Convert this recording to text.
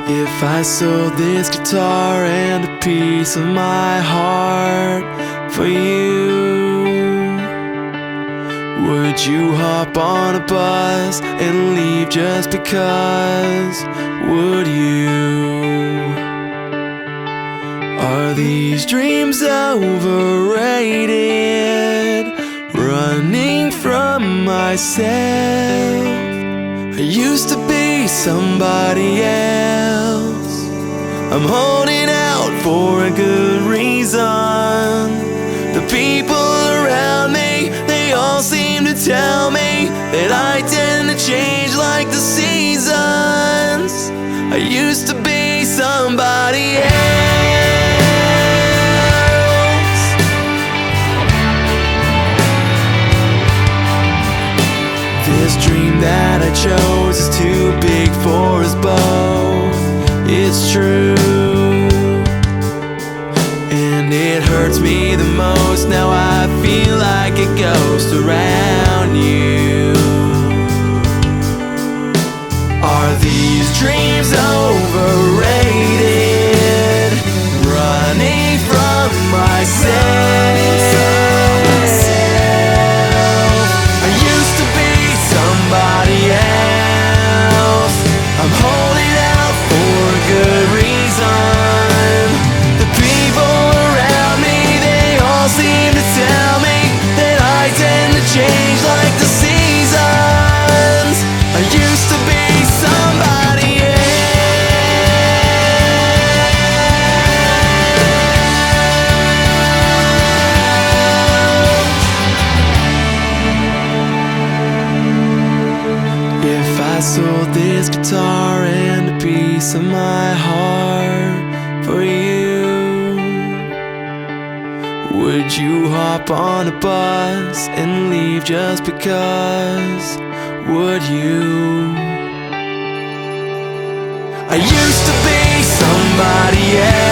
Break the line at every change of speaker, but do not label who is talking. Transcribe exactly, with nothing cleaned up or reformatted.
If I sold this guitar and a piece of my heart for you, would you hop on a bus and leave just because? Would you? Are these dreams overrated? Running from myself, I used to be somebody else. I'm holding out for a good reason. The people around me, they all seem to tell me that I tend to change like the seasons. I used to be somebody else. This dream that I chose is too big for us both. It's true, and it hurts me the most. Now I feel like a ghost around you. Are these dreams overrated? Running from myself. I used to be somebody else. I'm holding out for a good reason. The people around me, they all seem to tell me that I tend to change like the seasons. I used to be somebody else. If I sold this guitar and a piece of my heart for you, would you hop on a bus and leave just because? Would you? I used to be somebody else.